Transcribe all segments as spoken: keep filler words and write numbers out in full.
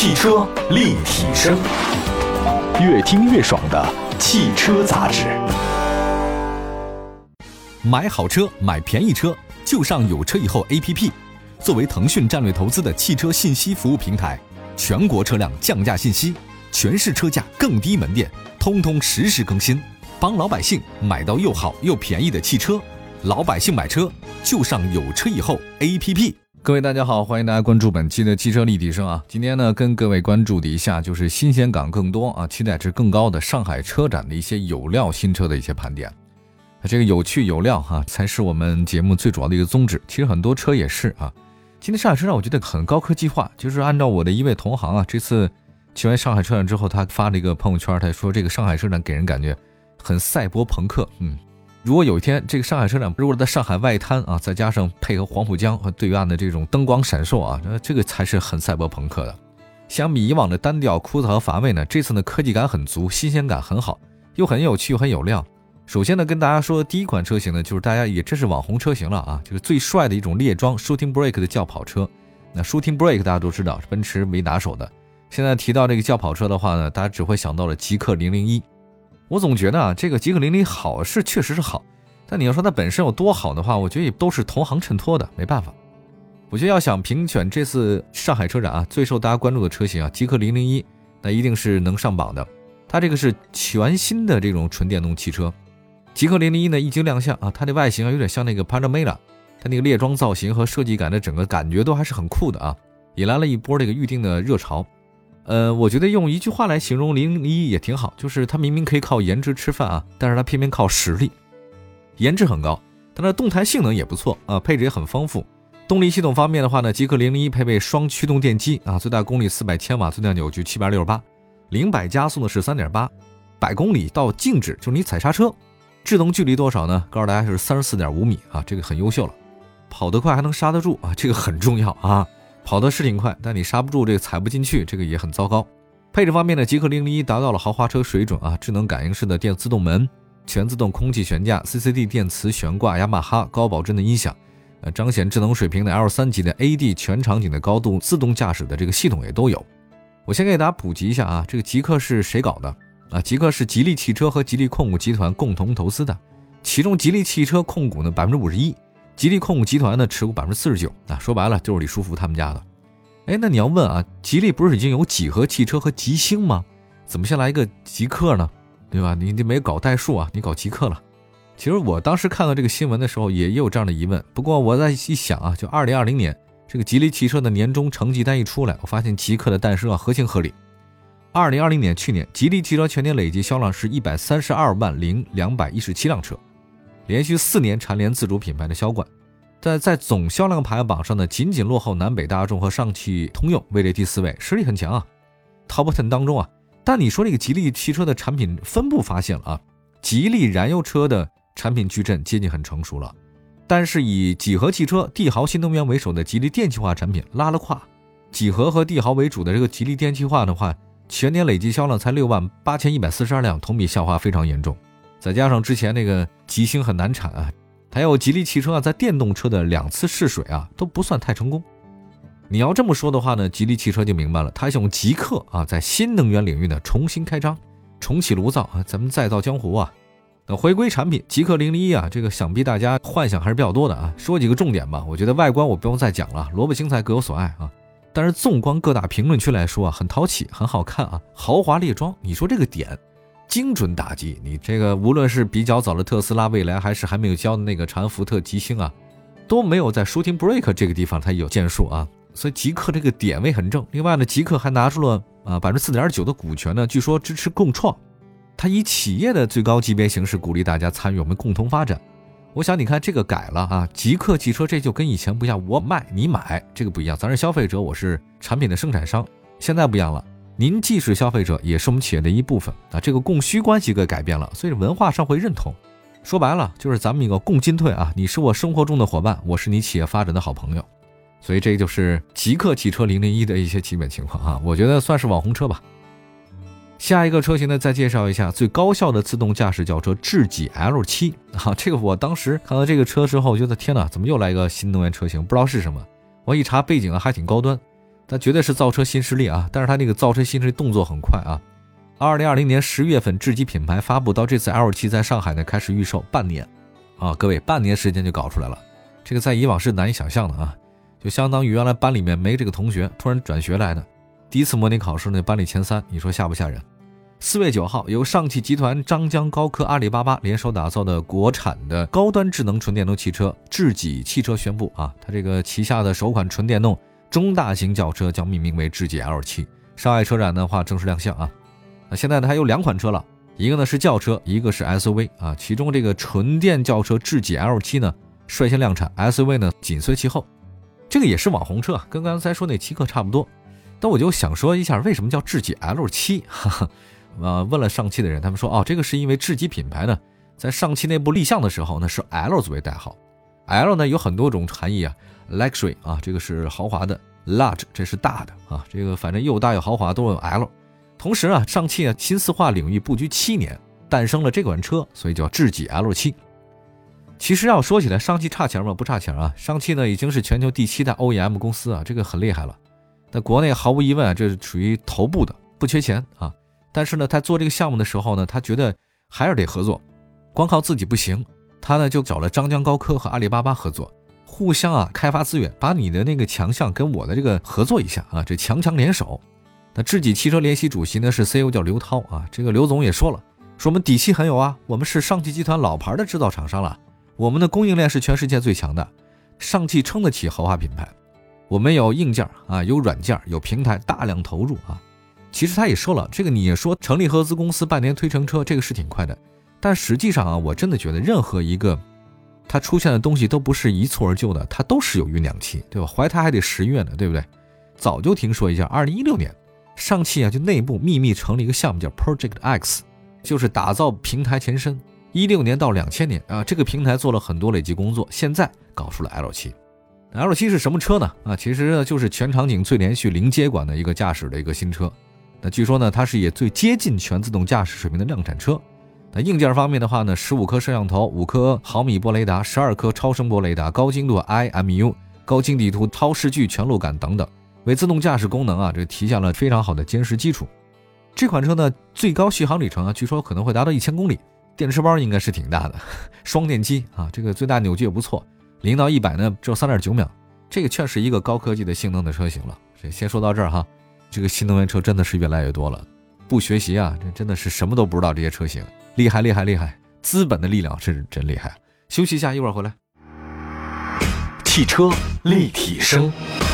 汽车立体声，越听越爽的汽车杂志。 买好车买便宜车就上有车以后 A P P。 作为腾讯战略投资的汽车信息服务平台，全国车辆降价信息、全市车价更低门店通通实时更新，帮老百姓买到又好又便宜的汽车。老百姓买车就上有车以后 A P P。 各位大家好，欢迎大家关注本期的汽车立体声啊。今天呢，跟各位关注的一下就是新鲜感更多啊、期待值更高的上海车展的一些有料新车的一些盘点。这个有趣有料哈、啊，才是我们节目最主要的一个宗旨。其实很多车也是啊。今天上海车展我觉得很高科技化，就是按照我的一位同行啊，这次去完上海车展之后，他发了一个朋友圈，他说这个上海车展给人感觉很赛博朋克。嗯，如果有一天这个上海车展如果在上海外滩啊，再加上配合黄浦江和对岸的这种灯光闪烁啊，这个才是很赛博朋克的。相比以往的单调枯燥和乏味呢，这次呢科技感很足，新鲜感很好，又很有趣又很有料。首先呢，跟大家说第一款车型呢，就是大家也真是网红车型了啊，就是最帅的一种猎装 Shooting Brake 的轿跑车。那 Shooting Brake 大家都知道是奔驰为拿手的，现在提到这个轿跑车的话呢，大家只会想到了极氪零零一。我总觉得啊，这个极氪零零一好是确实是好，但你要说它本身有多好的话，我觉得也都是同行衬托的，没办法。我觉得要想评选这次上海车展啊最受大家关注的车型啊，极氪零零一那一定是能上榜的。它这个是全新的这种纯电动汽车。极氪零零一呢一经亮相啊，它的外形啊有点像那个 Panamera， 它那个猎装造型和设计感的整个感觉都还是很酷的啊，引来了一波这个预定的热潮。呃，我觉得用一句话来形容零零一也挺好，就是它明明可以靠颜值吃饭啊，但是它偏偏靠实力。颜值很高，它的动态性能也不错啊，配置也很丰富。动力系统方面的话呢，极氪零零一配备双驱动电机啊，最大功率四百千瓦，最大扭矩七百六十八，零百加速的是 三点八， 百公里到静止就是你踩刹车制动距离多少呢？告诉大家是 三十四点五米啊，这个很优秀了。跑得快还能刹得住啊，这个很重要啊。跑得是挺快，但你刹不住，这个踩不进去，这个也很糟糕。配置方面呢，极氪零零一达到了豪华车水准啊，智能感应式的电自动门、全自动空气悬架、C C D 电磁悬挂、雅马哈高保真的音响，呃，彰显智能水平的 L 三 级的 A D 全场景的高度自动驾驶的这个系统也都有。我先给大家普及一下啊，这个极氪是谁搞的？啊，极氪是吉利汽车和吉利控股集团共同投资的，其中吉利汽车控股呢 百分之五十一， 吉利控股集团呢持股 百分之四十九， 啊，说白了就是李书福他们家的。哎，那你要问啊，吉利不是已经有几何汽车和极星吗？怎么先来一个极氪呢？对吧？你你没搞代数啊，你搞极氪了。其实我当时看到这个新闻的时候也有这样的疑问，不过我在一想啊，就二零二零年这个吉利汽车的年终成绩单一出来，我发现极氪的诞生啊合情合理。二零二零年去年吉利汽车全年累计销量是一百三十二万零两百一十七辆车，连续四年蝉联自主品牌的销冠，但在总销量排行榜上呢，仅仅落后南北大众和上汽通用，位列第四位，实力很强啊 Top 十当中啊。但你说这个吉利汽车的产品分布发现了啊，吉利燃油车的产品矩阵接近很成熟了，但是以几何汽车、帝豪新能源为首的吉利电气化产品拉了胯。几何和帝豪为主的这个吉利电气化的话，全年累计销量才六万八千一百四十二辆，同比下滑非常严重。再加上之前那个极星很难产啊，还有吉利汽车啊在电动车的两次试水啊都不算太成功。你要这么说的话呢，吉利汽车就明白了，它用极氪啊在新能源领域呢重新开张，重启炉灶啊，咱们再造江湖啊。那回归产品极氪零零一啊，这个想必大家幻想还是比较多的啊。说几个重点吧，我觉得外观我不用再讲了，萝卜青菜各有所爱啊。但是纵观各大评论区来说啊，很讨喜，很好看啊，豪华猎装，你说这个点精准打击，你这个无论是比较早的特斯拉、蔚来，还是还没有交的那个长安福特、极星啊，都没有在 Shooting Brake 这个地方它有建树啊，所以极氪这个点位很正。另外呢，极氪还拿出了啊 百分之四点九 的股权呢，据说支持共创，它以企业的最高级别形式鼓励大家参与我们共同发展。我想你看这个改了啊，极氪汽车这就跟以前不一样，我卖你买这个不一样，咱是消费者，我是产品的生产商，现在不一样了，您既是消费者也是我们企业的一部分啊，这个供需关系给改变了，所以文化上会认同。说白了就是咱们一个共进退啊，你是我生活中的伙伴，我是你企业发展的好朋友。所以这就是极氪汽车零零一的一些基本情况啊，我觉得算是网红车吧。下一个车型呢，再介绍一下最高效的自动驾驶轿车智己 L 七 啊，这个我当时看到这个车之后，我觉得天哪，怎么又来一个新能源车型？不知道是什么。我一查背景啊，还挺高端。 它绝对是造车新势力啊，但是它这个造车新势力动作很快啊。二零二零年十月份智己品牌发布到这次 L 七在上海呢开始预售，半年啊，各位半年时间就搞出来了，这个在以往是难以想象的啊，就相当于原来班里面没这个同学，突然转学来的，第一次模拟考试呢班里前三，你说吓不吓人？四月九号，由上汽集团、张江高科、阿里巴巴联手打造的国产的高端智能纯电动汽车智己汽车宣布啊，它这个旗下的首款纯电动中大型轿车将命名为智己 L 七， 上海车展的话正式亮相啊。那现在呢还有两款车了，一个呢是轿车，一个是 S U V 啊，其中这个纯电轿车智己 L 七 呢率先量产， S U V 呢紧随其后。这个也是网红车，跟刚才说那极客差不多。但我就想说一下，为什么叫智己 L 七？ 哈哈。呃，问了上汽的人，他们说哦，这个是因为智己品牌呢，在上汽内部立项的时候呢，是 L 作为代号。L 呢有很多种含义啊 ，luxury 啊，这个是豪华的 ，large 这是大的啊，这个反正又大又豪华都有 L。同时啊，上汽啊新四化领域布局七年，诞生了这款车，所以叫智己 L 七。其实要说起来，上汽差钱吗？不差钱啊，上汽呢已经是全球第七代 O E M 公司啊，这个很厉害了。在国内毫无疑问啊，这是属于头部的，不缺钱啊。但是呢，他做这个项目的时候呢，他觉得还是得合作，光靠自己不行，他呢就找了张江高科和阿里巴巴合作，互相啊开发资源，把你的那个强项跟我的这个合作一下啊，这强强联手。那智己汽车联席主席呢是 C E O 叫刘涛啊，这个刘总也说了，说我们底气很有啊，我们是上汽集团老牌的制造厂商了，我们的供应链是全世界最强的，上汽撑得起豪华品牌，我们有硬件啊，有软件，有平台，大量投入啊。其实他也说了，这个你也说成立合资公司半年推成车，这个是挺快的。但实际上啊，我真的觉得任何一个它出现的东西都不是一蹴而就的，它都是有酝酿期，对吧？怀胎还得十月呢，对不对？早就听说一下，二零一六年上汽啊就内部秘密成立一个项目叫 Project X， 就是打造平台前身。一六年到两千年啊，这个平台做了很多累积工作，现在搞出了 L 七。L 七是什么车呢？啊，其实呢就是全场景最连续零接管的一个驾驶的一个新车。那据说呢，它是也最接近全自动驾驶水平的量产车。那硬件方面的话呢，十五颗摄像头，五颗毫米波雷达，十二颗超声波雷达，高精度 I M U， 高精地图，超视距全路感等等，为自动驾驶功能啊，这提下了非常好的坚实基础。这款车呢，最高续航里程啊，据说可能会达到一千公里，电池包应该是挺大的，双电机啊，这个最大扭矩也不错，零到一百呢只有 三点九秒，这个确实一个高科技的性能的车型了。先说到这儿哈。这个新能源车真的是越来越多了，不学习啊，这真的是什么都不知道。这些车型厉害厉害厉害，资本的力量是真厉害。休息一下，一会儿回来。 汽车立体声，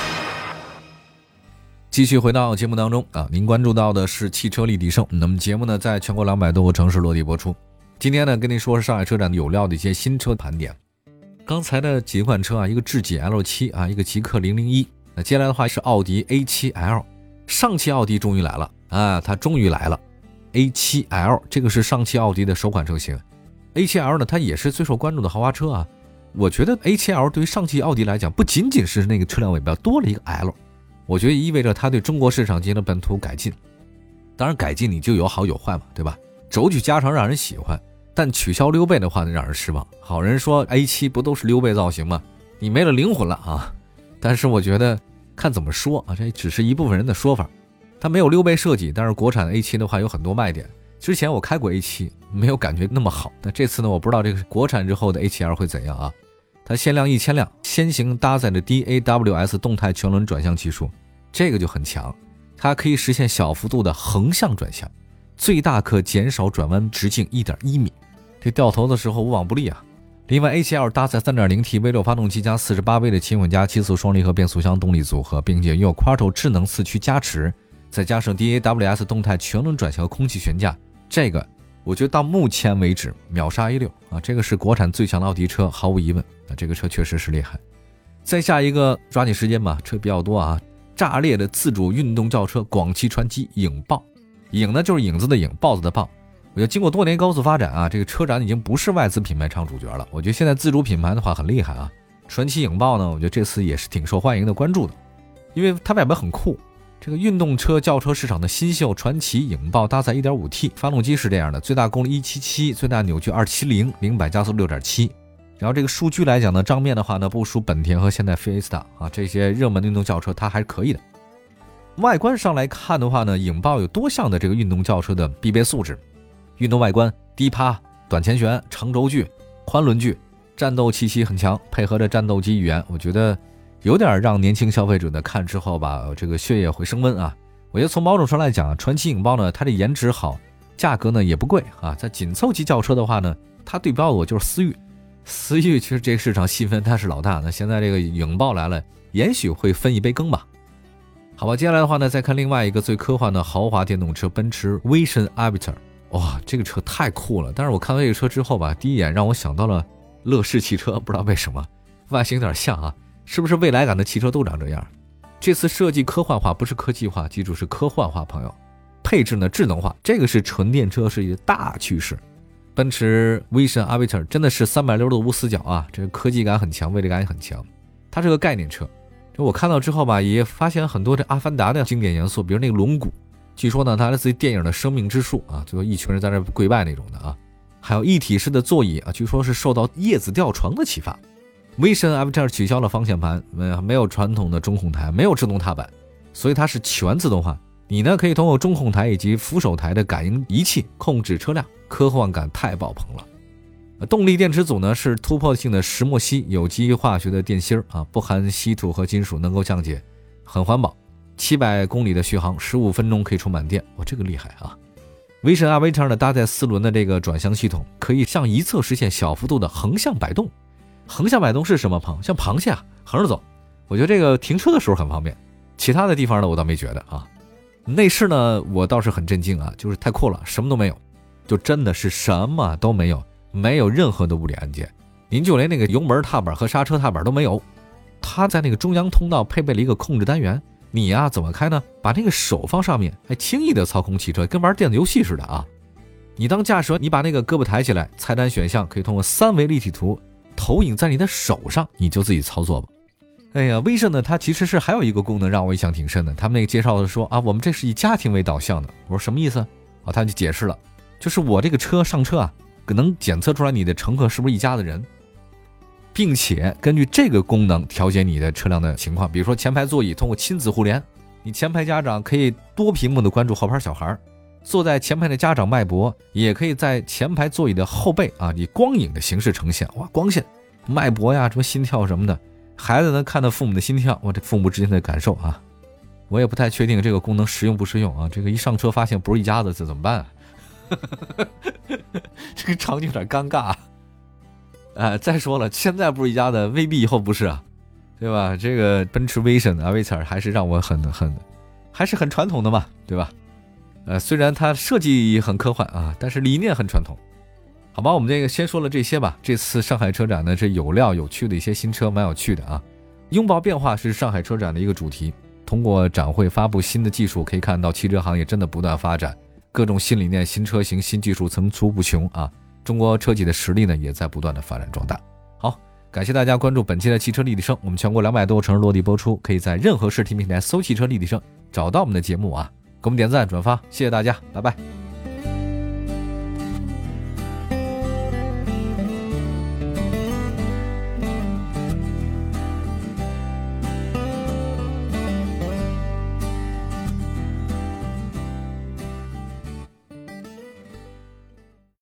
继续回到节目当中啊，您关注到的是汽车立体声。那么节目呢，在全国两百多个城市落地播出。今天呢，跟您说是上海车展有料的一些新车盘点。刚才的几款车啊，一个智己 L 七 啊，一个极氪零零一。那接下来的话是奥迪 A 七 L。上汽奥迪终于来了啊，它终于来了 A 七 L， 这个是上汽奥迪的首款车型。 A 七 L 呢，它也是最受关注的豪华车啊。我觉得 A 七 L 对于上汽奥迪来讲，不仅仅是那个车辆尾巴多了一个 L， 我觉得意味着它对中国市场进行了本土改进。当然改进你就有好有坏嘛，对吧？轴距加长让人喜欢，但取消溜背的话呢，让人失望。好人说 A 七 不都是溜背造型吗？你没了灵魂了啊。但是我觉得看怎么说啊，这只是一部分人的说法。它没有溜背设计，但是国产 A 七 的话有很多卖点。之前我开过 A 七， 没有感觉那么好。那这次呢，我不知道这个国产之后的 A 七 L 会怎样啊？它限量一千辆，先行搭载的 D A W S 动态全轮转向技术，这个就很强。它可以实现小幅度的横向转向，最大可减少转弯直径 一点一米，这掉头的时候无往不利啊。另外 A 七 L 搭载 三点零 T V 六 发动机加四十八威的轻混加七速双离合变速箱动力组合，并且拥有 Quattro 智能四驱加持，再加上 D A W S 动态全轮转向和空气悬架，这个我觉得到目前为止秒杀 A 六 啊，这个是国产最强的奥迪车，毫无疑问啊，这个车确实是厉害。再下一个抓紧时间吧，车比较多啊，炸裂的自主运动轿车广汽传祺影豹，影呢就是影子的影，豹子的豹。我觉得经过多年高速发展啊，这个车展已经不是外资品牌唱主角了。我觉得现在自主品牌的话很厉害啊。传祺影豹呢，我觉得这次也是挺受欢迎的关注的，因为它外表很酷。这个运动车轿车市场的新秀传祺影豹搭载 一点五 T 发动机是这样的，最大功率一百七十七，最大扭矩二百七十，零百加速 六点七。然后这个数据来讲呢，账面的话呢不输本田和现代 Fiesta 啊，这些热门运动轿车它还是可以的。 外观上来看的话呢，影豹有多项的这个运动轿车的必备素质，运动外观、低趴、短前悬、长轴距、宽轮距，战斗气息很强，配合着战斗机语言，我觉得有点让年轻消费者呢看之后吧，这个血液会升温啊。我觉得从某种上来讲，传祺影豹呢，它的颜值好，价格呢也不贵啊。在紧凑级轿车的话呢，它对标的我就是思域，思域其实这个市场细分它是老大，那现在这个影豹来了，也许会分一杯羹吧。好吧，接下来的话呢，再看另外一个最科幻的豪华电动车奔驰 Vision Arbiter。 哇，这个车太酷了，但是我看到这个车之后吧，第一眼让我想到了乐视汽车，不知道为什么外形有点像啊，是不是未来感的汽车都长这样？这次设计科幻化，不是科技化，记住是科幻化，朋友。配置呢智能化，这个是纯电车是一个大趋势。奔驰 Vision Arbiter 真的是三百六十度无死角啊，这个科技感很强，威力感也很强。它是个概念车，就我看到之后吧，也发现很多这阿凡达的经典元素，比如那个龙骨，据说呢它来自于电影的生命之树啊，最后一群人在那跪拜那种的啊。还有一体式的座椅啊，据说是受到叶子吊床的启发。Vision Arbiter 取消了方向盘，没有传统的中控台，没有制动踏板，所以它是全自动化。你呢可以通过中控台以及扶手台的感应仪器控制车辆，科幻感太爆棚了。动力电池组呢是突破性的石墨烯有机化学的电芯啊，不含稀土和金属，能够降解，很环保。七百公里的续航，十五分钟可以充满电，哇，这个厉害啊！Vision Arbiter 呢搭载四轮的这个转向系统，可以向一侧实现小幅度的横向摆动。横向摆动是什么朋友？像螃蟹啊，横着走。我觉得这个停车的时候很方便，其他的地方呢我倒没觉得啊。内饰呢我倒是很震惊啊，就是太酷了，什么都没有，就真的是什么都没有，没有任何的物理按键，您就连那个油门踏板和刹车踏板都没有。它在那个中央通道配备了一个控制单元，你呀、啊、怎么开呢？把那个手放上面，还轻易的操控汽车，跟玩电子游戏似的啊。你当驾驶，你把那个胳膊抬起来，菜单选项可以通过三维立体图投影在你的手上，你就自己操作吧。哎呀，Vision呢，它其实是还有一个功能让我印象挺深的。他们那个介绍的说啊，我们这是以家庭为导向的。我说什么意思？啊，他就解释了，就是我这个车上车啊，可能检测出来你的乘客是不是一家的人，并且根据这个功能调节你的车辆的情况。比如说前排座椅通过亲子互联，你前排家长可以多屏幕的关注后排小孩，坐在前排的家长脉搏也可以在前排座椅的后背啊，以光影的形式呈现。哇，光线、脉搏呀，什么心跳什么的。孩子能看到父母的心跳，我这父母之间的感受啊，我也不太确定这个功能实用不实用啊。这个一上车发现不是一家子，这怎么办啊？这个场景有点尴尬啊。呃，再说了，现在不是一家的，未必以后不是啊，对吧？这个奔驰 Vision Arbiter 还是让我很很，还是很传统的嘛，对吧？呃，虽然它设计很科幻啊，但是理念很传统。好吧，我们这个先说了这些吧。这次上海车展呢，这有料有趣的一些新车，蛮有趣的啊。拥抱变化是上海车展的一个主题。通过展会发布新的技术，可以看到汽车行业真的不断发展，各种新理念、新车型、新技术层出不穷啊。中国车企的实力呢，也在不断的发展壮大。好，感谢大家关注本期的汽车立体声，我们全国两百多个城市落地播出，可以在任何视听平台搜汽车立体声找到我们的节目啊，给我们点赞转发，谢谢大家，拜拜。